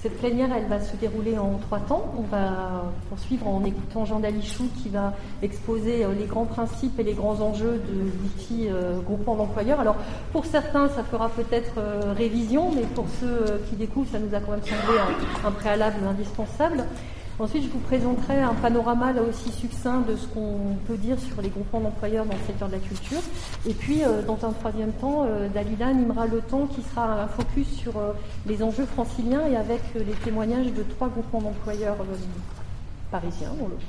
Cette plénière, elle va se dérouler en 3 temps. On va poursuivre en écoutant Jean Dalichou qui va exposer les grands principes et les grands enjeux de l'outil groupement d'employeurs. Alors, pour certains, ça fera peut-être révision, mais pour ceux qui découvrent, ça nous a quand même semblé un préalable indispensable. Ensuite, je vous présenterai un panorama là aussi succinct de ce qu'on peut dire sur les groupements d'employeurs dans le secteur de la culture. Et puis, dans un 3e temps, Dalila animera le temps qui sera un focus sur les enjeux franciliens et avec les témoignages de 3 groupements d'employeurs parisiens,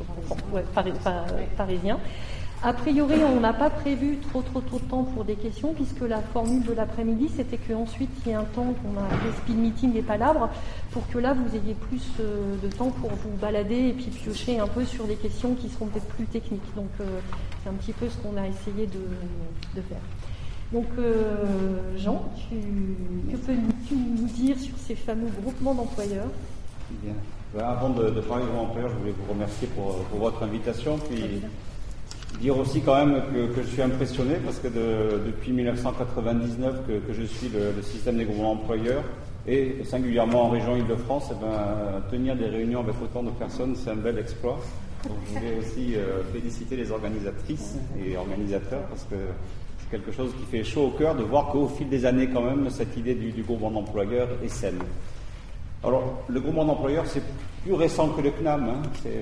parisiens. A priori, on n'a pas prévu trop de temps pour des questions, puisque la formule de l'après-midi, c'était qu'ensuite, il y ait un temps qu'on a appelé speed meeting et palabres, pour que là, vous ayez plus de temps pour vous balader et puis piocher un peu sur des questions qui seront peut-être plus techniques. Donc, c'est un petit peu ce qu'on a essayé de faire. Donc, Jean, que peux-tu nous dire sur ces fameux groupements d'employeurs ? Bien. Avant de parler de groupements d'employeurs, je voulais vous remercier pour votre invitation. Puis dire aussi quand même que je suis impressionné parce que depuis 1999 que je suis le système des groupements d'employeurs et singulièrement en région Île-de-France, tenir des réunions avec autant de personnes, c'est un bel exploit. Donc je voulais aussi féliciter les organisatrices et organisateurs parce que c'est quelque chose qui fait chaud au cœur de voir qu'au fil des années quand même cette idée du groupement d'employeurs est saine. Alors, le groupement d'employeurs, c'est plus récent que le CNAM. C'est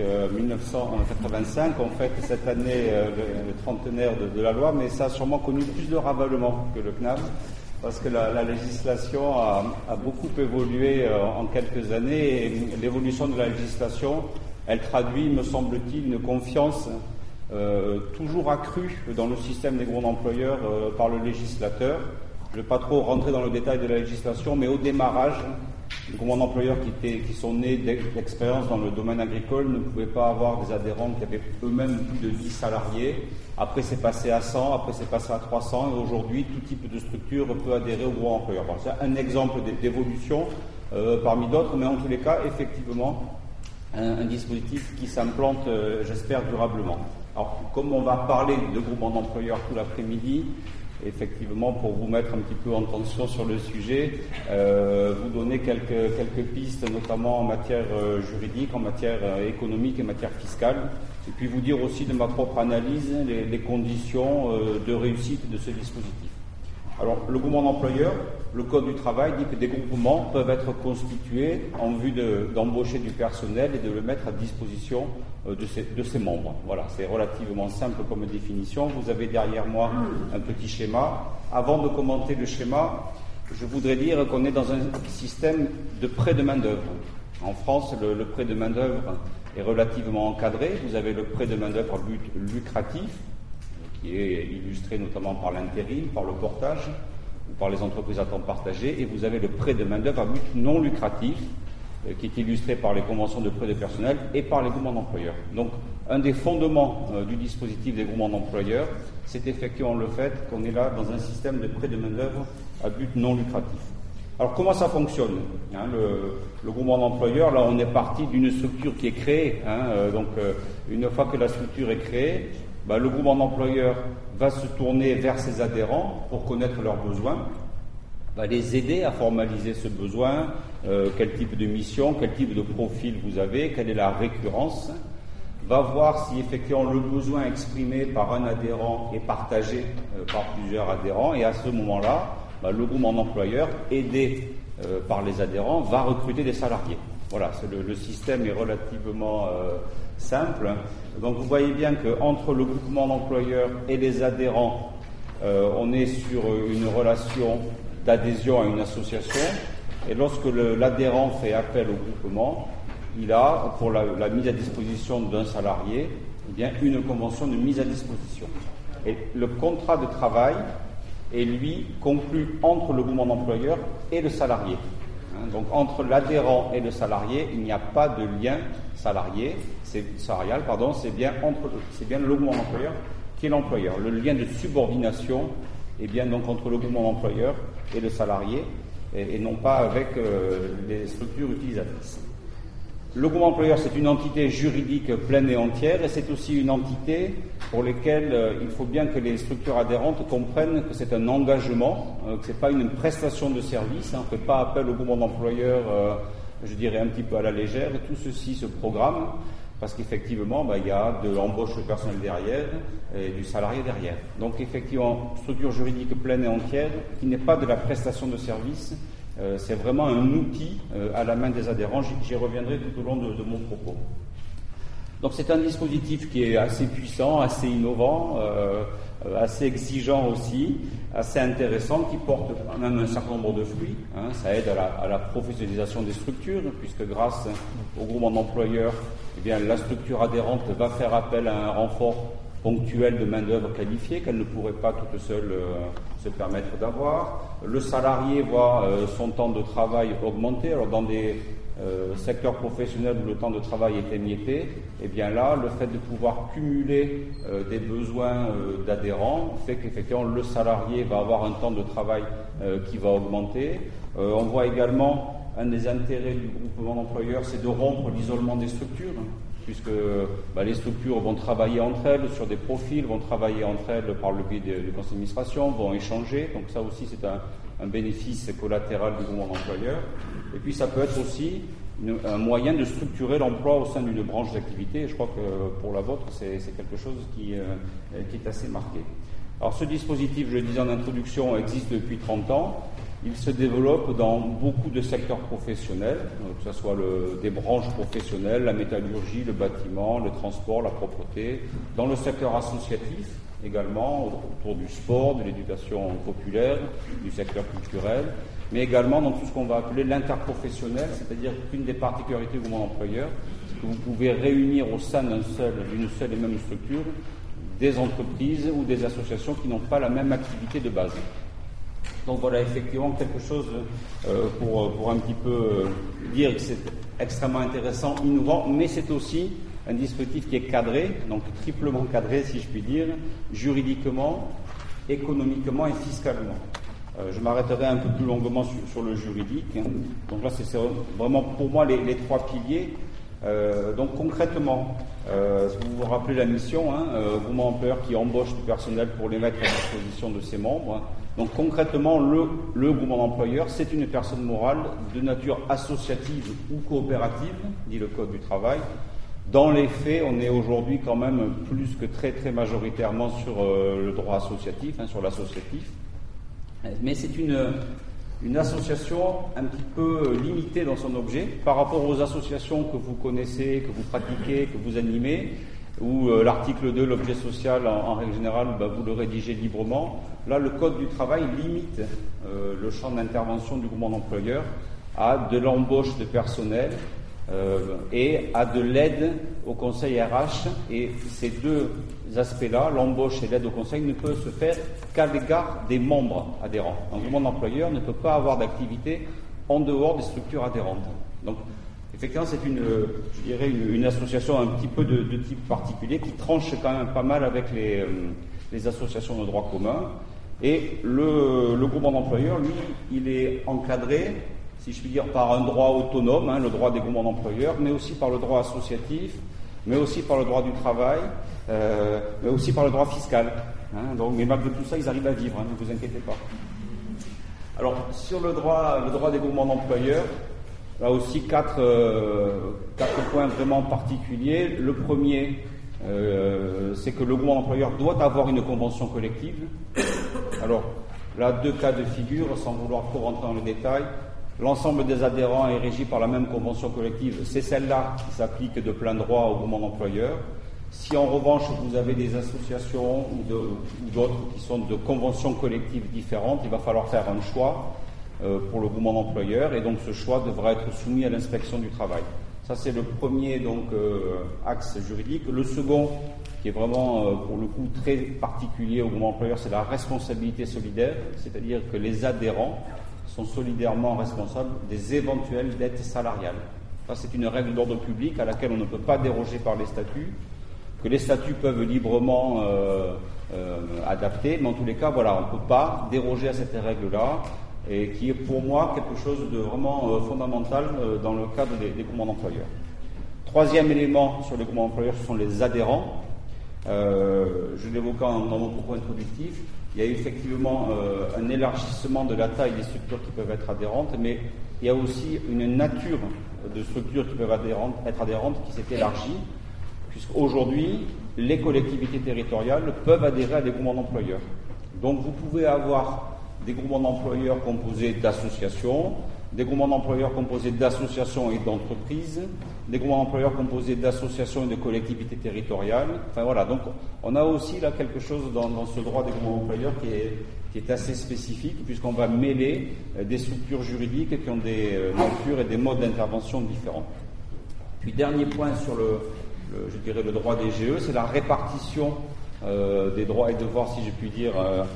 1985, on fête cette année le trentenaire de la loi, mais ça a sûrement connu plus de ravalement que le CNAM, parce que la législation a beaucoup évolué en quelques années, et l'évolution de la législation, elle traduit, me semble-t-il, une confiance toujours accrue dans le système des groupements d'employeurs par le législateur. Je ne vais pas trop rentrer dans le détail de la législation, mais au démarrage, les groupements d'employeurs qui sont nés d'expérience dans le domaine agricole ne pouvaient pas avoir des adhérents qui avaient eux-mêmes plus de 10 salariés. Après, c'est passé à 100, après, c'est passé à 300, et aujourd'hui, tout type de structure peut adhérer au groupement d'employeurs. Bon, c'est un exemple d'évolution parmi d'autres, mais en tous les cas, effectivement, un dispositif qui s'implante, j'espère, durablement. Alors, comme on va parler de groupement d'employeurs tout l'après-midi, effectivement, pour vous mettre un petit peu en tension sur le sujet, vous donner quelques pistes, notamment en matière juridique, en matière économique et matière fiscale, et puis vous dire aussi de ma propre analyse les conditions de réussite de ce dispositif. Alors, le groupement d'employeurs, le Code du travail dit que des groupements peuvent être constitués en vue d'embaucher du personnel et de le mettre à disposition de ses membres. Voilà, c'est relativement simple comme définition. Vous avez derrière moi un petit schéma. Avant de commenter le schéma, je voudrais dire qu'on est dans un système de prêt de main-d'œuvre. En France, le prêt de main-d'œuvre est relativement encadré. Vous avez le prêt de main-d'œuvre à but lucratif, qui est illustré notamment par l'intérim, par le portage ou par les entreprises à temps partagé, et vous avez le prêt de main-d'œuvre à but non lucratif, qui est illustré par les conventions de prêt de personnel et par les groupements d'employeurs. Donc, un des fondements du dispositif des groupements d'employeurs, c'est effectivement le fait qu'on est là dans un système de prêt de main-d'œuvre à but non lucratif. Alors, comment ça fonctionne le groupement d'employeurs, là, on est parti d'une structure qui est créée. Donc, une fois que la structure est créée, le groupement d'employeurs va se tourner vers ses adhérents pour connaître leurs besoins, va les aider à formaliser ce besoin, quel type de mission, quel type de profil vous avez, quelle est la récurrence, va voir si effectivement le besoin exprimé par un adhérent est partagé par plusieurs adhérents, et à ce moment-là, le groupement d'employeurs, aidé par les adhérents, va recruter des salariés. Voilà, le système est relativement simple. Donc vous voyez bien qu'entre le groupement d'employeurs et les adhérents, on est sur une relation d'adhésion à une association, et lorsque l'adhérent fait appel au groupement, il a, pour la mise à disposition d'un salarié, une convention de mise à disposition. Et le contrat de travail est, lui, conclu entre le groupement d'employeurs et le salarié. Donc entre l'adhérent et le salarié, il n'y a pas de lien salarial, c'est bien le groupement d'employeurs qui est l'employeur. Le lien de subordination est bien donc entre le groupement d'employeurs et le salarié, et non pas avec les structures utilisatrices. Le groupement d'employeurs, c'est une entité juridique pleine et entière, et c'est aussi une entité pour laquelle il faut bien que les structures adhérentes comprennent que c'est un engagement, que ce n'est pas une prestation de service. On ne fait pas appel au groupement d'employeurs je dirais un petit peu à la légère. Tout ceci se programme parce qu'effectivement, il y a de l'embauche de personnel derrière et du salarié derrière. Donc effectivement, structure juridique pleine et entière qui n'est pas de la prestation de service, c'est vraiment un outil à la main des adhérents. J'y reviendrai tout au long de mon propos. Donc c'est un dispositif qui est assez puissant, assez innovant, assez exigeant aussi, assez intéressant, qui porte quand même un certain nombre de fruits. Ça aide à la professionnalisation des structures, puisque grâce au groupement d'employeurs, la structure adhérente va faire appel à un renfort ponctuel de main-d'œuvre qualifiée qu'elle ne pourrait pas toute seule se permettre d'avoir. Le salarié voit son temps de travail augmenter. Alors dans des secteur professionnel où le temps de travail est émietté, là, le fait de pouvoir cumuler des besoins d'adhérents fait qu'effectivement le salarié va avoir un temps de travail qui va augmenter. On voit également un des intérêts du groupement d'employeurs, c'est de rompre l'isolement des structures, puisque les structures vont travailler entre elles sur des profils, vont travailler entre elles par le biais du conseil d'administration, vont échanger. Donc ça aussi, c'est un bénéfice collatéral du groupement d'employeurs. Et puis ça peut être aussi un moyen de structurer l'emploi au sein d'une branche d'activité. Et je crois que pour la vôtre, c'est quelque chose qui est assez marqué. Alors ce dispositif, je le disais en introduction, existe depuis 30 ans. Il se développe dans beaucoup de secteurs professionnels, que ce soit des branches professionnelles, la métallurgie, le bâtiment, le transport, la propreté, dans le secteur associatif également, autour du sport, de l'éducation populaire, du secteur culturel, mais également dans tout ce qu'on va appeler l'interprofessionnel, c'est-à-dire qu'une des particularités du groupement d'employeurs, c'est que vous pouvez réunir au sein d'une seule et même structure des entreprises ou des associations qui n'ont pas la même activité de base. Donc voilà, effectivement, quelque chose pour un petit peu dire que c'est extrêmement intéressant, innovant, mais c'est aussi un dispositif qui est cadré, donc triplement cadré, si je puis dire, juridiquement, économiquement et fiscalement. Je m'arrêterai un peu plus longuement sur le juridique. Donc là, c'est vraiment pour moi les trois piliers. Donc concrètement, si vous vous rappelez la mission, groupement employeur qui embauche du personnel pour les mettre à disposition de ses membres. Donc concrètement, le groupement d'employeurs, c'est une personne morale de nature associative ou coopérative, dit le Code du travail. Dans les faits, on est aujourd'hui quand même plus que très très majoritairement sur le droit associatif, sur l'associatif. Mais c'est une association un petit peu limitée dans son objet par rapport aux associations que vous connaissez, que vous pratiquez, que vous animez, où l'article 2, l'objet social, en règle générale, vous le rédigez librement. Là, le Code du travail limite le champ d'intervention du groupement d'employeurs à de l'embauche de personnel et à de l'aide au conseil RH. Et ces deux aspects-là, l'embauche et l'aide au conseil, ne peuvent se faire qu'à l'égard des membres adhérents. Un groupement d'employeurs ne peut pas avoir d'activité en dehors des structures adhérentes. Donc, effectivement, c'est une association un petit peu de type particulier qui tranche quand même pas mal avec les associations de droit commun. Et le groupement d'employeurs, lui, il est encadré, si je puis dire, par un droit autonome, le droit des groupements d'employeurs, mais aussi par le droit associatif, mais aussi par le droit du travail, mais aussi par le droit fiscal. Donc, mais malgré tout ça, ils arrivent à vivre, ne vous inquiétez pas. Alors, sur le droit des groupements d'employeurs, là aussi, quatre points vraiment particuliers. Le premier, c'est que le groupement d'employeurs doit avoir une convention collective. Alors, là, deux cas de figure, sans vouloir trop rentrer dans les détails. L'ensemble des adhérents est régi par la même convention collective. C'est celle-là qui s'applique de plein droit au groupement d'employeurs. Si en revanche, vous avez des associations ou d'autres qui sont de conventions collectives différentes, il va falloir faire un choix pour le groupement d'employeurs, et donc ce choix devra être soumis à l'inspection du travail. Ça, c'est le premier axe juridique. Le second, qui est vraiment pour le coup très particulier au groupement d'employeurs, c'est la responsabilité solidaire, c'est-à-dire que les adhérents sont solidairement responsables des éventuelles dettes salariales. Ça, c'est une règle d'ordre public à laquelle on ne peut pas déroger par les statuts, que les statuts peuvent librement adapter, mais en tous les cas, voilà, on ne peut pas déroger à cette règle-là, et qui est pour moi quelque chose de vraiment fondamental dans le cadre des groupements d'employeurs. Troisième élément sur les groupements d'employeurs, ce sont les adhérents. Je l'évoquais dans mon propos introductif, il y a effectivement un élargissement de la taille des structures qui peuvent être adhérentes, mais il y a aussi une nature de structures qui peuvent être adhérentes qui s'est élargi, puisqu'aujourd'hui, les collectivités territoriales peuvent adhérer à des groupements d'employeurs. Donc vous pouvez avoir des groupements d'employeurs composés d'associations, des groupements d'employeurs composés d'associations et d'entreprises, des groupements d'employeurs composés d'associations et de collectivités territoriales. Enfin voilà, donc on a aussi là quelque chose dans ce droit des groupements d'employeurs qui est assez spécifique, puisqu'on va mêler des structures juridiques qui ont des natures et des modes d'intervention différents. Puis dernier point sur je dirais le droit des GE, c'est la répartition des droits et devoirs, si je puis dire,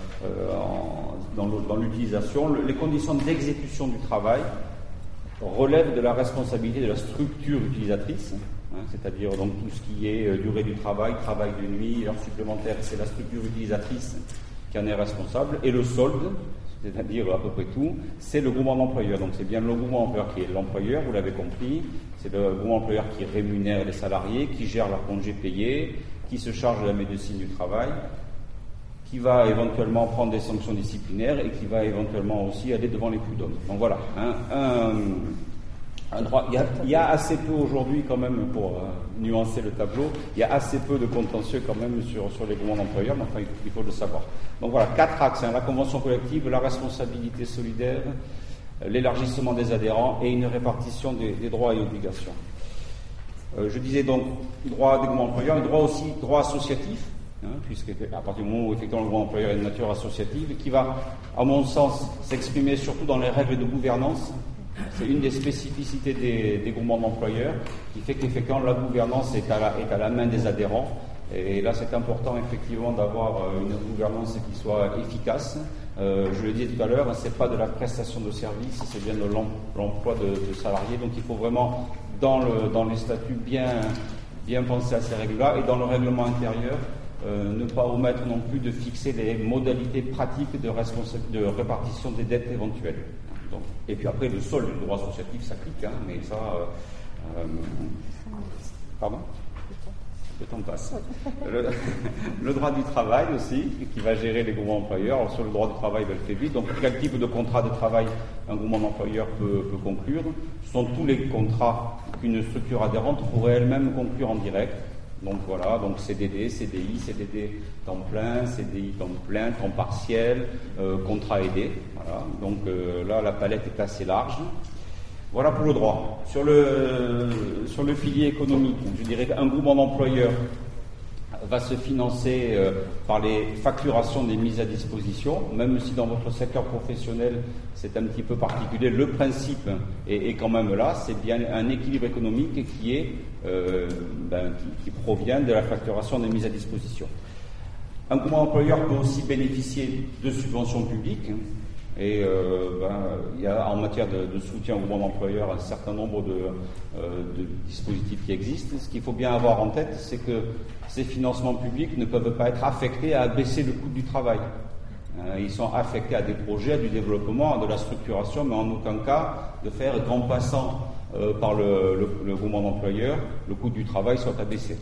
dans l'utilisation. Les conditions d'exécution du travail relèvent de la responsabilité de la structure utilisatrice, c'est-à-dire donc tout ce qui est durée du travail, travail de nuit, heures supplémentaires, c'est la structure utilisatrice qui en est responsable, et le solde, c'est-à-dire à peu près tout, c'est le groupement d'employeurs. Donc c'est bien le groupement d'employeurs qui est l'employeur, vous l'avez compris, c'est le groupement d'employeurs qui rémunère les salariés, qui gère leurs congés payés, qui se charge de la médecine du travail, qui va éventuellement prendre des sanctions disciplinaires et qui va éventuellement aussi aller devant les prud'hommes. Donc voilà, un droit. Il y a assez peu aujourd'hui quand même, pour nuancer le tableau, il y a assez peu de contentieux quand même sur les groupements d'employeurs, mais enfin il faut le savoir. Donc voilà, 4 axes, la convention collective, la responsabilité solidaire, l'élargissement des adhérents et une répartition des droits et obligations. Je disais donc droit des groupements d'employeurs, droit aussi droit associatif, puisque à partir du moment où effectivement le groupement d'employeurs est de nature associative, qui va, à mon sens, s'exprimer surtout dans les règles de gouvernance. C'est une des spécificités des groupements d'employeurs qui fait qu'effectivement la gouvernance est à la main des adhérents. Et là, c'est important effectivement d'avoir une gouvernance qui soit efficace. Je le disais tout à l'heure, c'est pas de la prestation de services, c'est bien de l'emploi de salariés. Donc il faut vraiment, dans les statuts, bien penser à ces règles-là, et dans le règlement intérieur, ne pas omettre non plus de fixer les modalités pratiques de répartition des dettes éventuelles. Donc, et puis après, le solde du droit associatif s'applique, mais ça... pardon ? Le temps passe. Le droit du travail aussi, qui va gérer les groupements d'employeurs. Alors sur le droit du travail, il fait vite. Donc quel type de contrat de travail un groupement d'employeurs peut conclure? Ce sont tous les contrats qu'une structure adhérente pourrait elle-même conclure en direct. Donc voilà, donc CDD, CDI, CDD temps plein, CDI temps plein, temps partiel, contrat aidé. Voilà. Donc là, la palette est assez large. Voilà pour le droit. Sur le pilier économique, je dirais qu'un groupement d'employeurs va se financer par les facturations des mises à disposition, même si dans votre secteur professionnel c'est un petit peu particulier. Le principe est quand même là, c'est bien un équilibre économique qui provient de la facturation des mises à disposition. Un groupement d'employeurs peut aussi bénéficier de subventions publiques. Et il y a en matière de soutien au groupement d'employeurs un certain nombre de dispositifs qui existent. Ce qu'il faut bien avoir en tête, c'est que ces financements publics ne peuvent pas être affectés à abaisser le coût du travail. Ils sont affectés à des projets, à du développement, à de la structuration, mais en aucun cas de faire grand passant par le groupement d'employeurs, le coût du travail soit abaissé.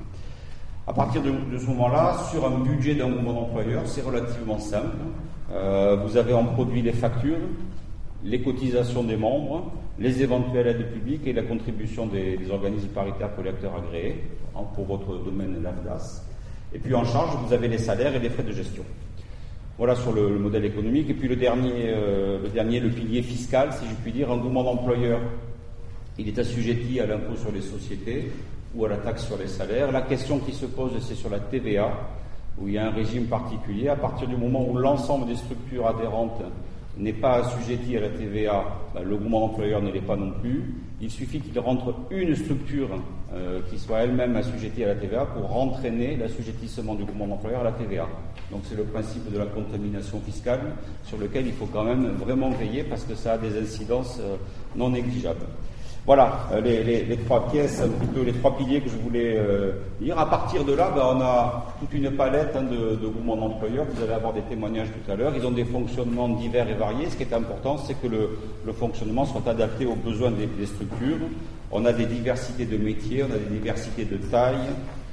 À partir de ce moment-là, sur un budget d'un groupement d'employeurs, c'est relativement simple. Vous avez en produit les factures, les cotisations des membres, les éventuelles aides publiques et la contribution des organismes paritaires collecteurs agréés, pour votre domaine l'AFDAS. Et puis en charge, vous avez les salaires et les frais de gestion. Voilà sur le modèle économique. Et puis le dernier, le pilier fiscal, si je puis dire, un groupement d'employeurs, il est assujetti à l'impôt sur les sociétés ou à la taxe sur les salaires. La question qui se pose, c'est sur la TVA, où il y a un régime particulier. À partir du moment où l'ensemble des structures adhérentes n'est pas assujetti à la TVA, le groupement d'employeurs ne l'est pas non plus. Il suffit qu'il rentre une structure qui soit elle-même assujettie à la TVA pour entraîner l'assujettissement du groupement d'employeurs à la TVA. Donc c'est le principe de la contamination fiscale sur lequel il faut quand même vraiment veiller parce que ça a des incidences non négligeables. Voilà les trois pièces, un petit peu les trois piliers que je voulais dire. À partir de là, on a toute une palette de groupements d'employeurs. Vous allez avoir des témoignages tout à l'heure. Ils ont des fonctionnements divers et variés. Ce qui est important, c'est que le fonctionnement soit adapté aux besoins des structures. On a des diversités de métiers, on a des diversités de tailles,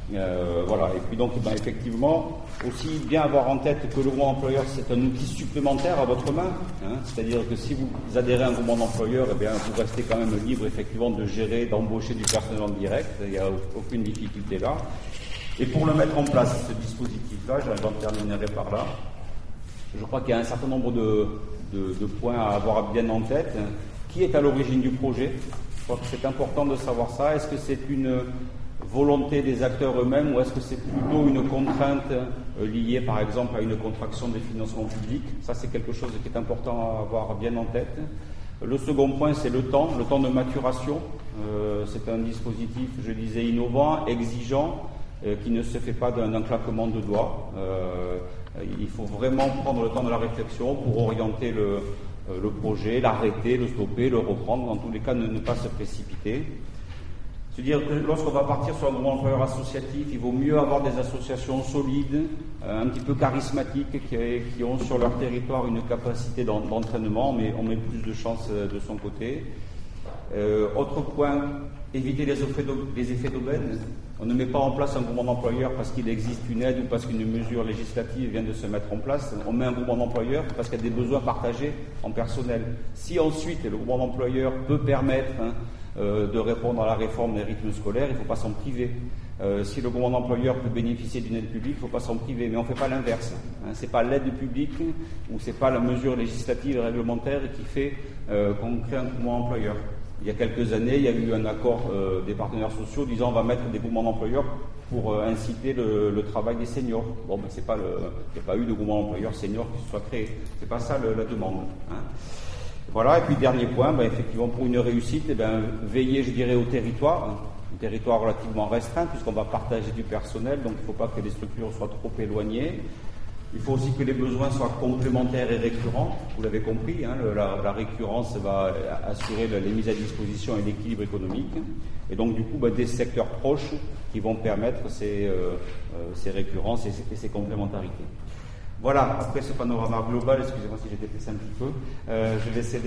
Voilà. Et puis donc, effectivement, aussi bien avoir en tête que le groupement employeur, c'est un outil supplémentaire à votre main. C'est-à-dire que si vous adhérez à un groupement d'employeurs, eh bien, vous restez quand même libre, effectivement, de gérer, d'embaucher du personnel en direct. Il n'y a aucune difficulté là. Et pour le mettre en place, ce dispositif-là, j'en terminerai par là. Je crois qu'il y a un certain nombre de points à avoir bien en tête. Qui est à l'origine du projet? Je crois que c'est important de savoir ça. Est-ce que c'est une volonté des acteurs eux-mêmes ou est-ce que c'est plutôt une contrainte liée par exemple à une contraction des financements publics? Ça, c'est quelque chose qui est important à avoir bien en tête. Le second point, c'est le temps de maturation. C'est un dispositif, je disais, innovant, exigeant, qui ne se fait pas d'un claquement de doigts. Il faut vraiment prendre le temps de la réflexion pour orienter le projet, l'arrêter, le stopper, le reprendre, dans tous les cas ne pas se précipiter. Se dire que lorsqu'on va partir sur un groupement employeur associatif, il vaut mieux avoir des associations solides, un petit peu charismatiques, qui ont sur leur territoire une capacité d'entraînement, mais on met plus de chances de son côté. Autre point, éviter les effets d'aubaine. On ne met pas en place un groupement d'employeurs parce qu'il existe une aide ou parce qu'une mesure législative vient de se mettre en place. On met un groupement d'employeurs parce qu'il y a des besoins partagés en personnel. Si ensuite le groupement d'employeurs peut permettre de répondre à la réforme des rythmes scolaires, il ne faut pas s'en priver. Si le groupement d'employeurs peut bénéficier d'une aide publique, il ne faut pas s'en priver. Mais on ne fait pas l'inverse. Ce n'est pas l'aide publique ou ce n'est pas la mesure législative et réglementaire qui fait qu'on crée un groupement d'employeurs. Il y a quelques années, il y a eu un accord des partenaires sociaux disant on va mettre des groupements d'employeurs pour inciter le travail des seniors. Bon, il n'y a pas eu de groupement d'employeurs seniors qui se soit créé. C'est pas ça la demande. Voilà. Et puis dernier point, effectivement, pour une réussite, veiller, je dirais, au territoire. Un territoire relativement restreint puisqu'on va partager du personnel, donc il ne faut pas que les structures soient trop éloignées. Il faut aussi que les besoins soient complémentaires et récurrents. Vous l'avez compris, la récurrence va assurer les mises à disposition et l'équilibre économique. Et donc, du coup, des secteurs proches qui vont permettre ces récurrences et ces complémentarités. Voilà, après ce panorama global, excusez-moi si j'ai dépassé un petit peu, je vais céder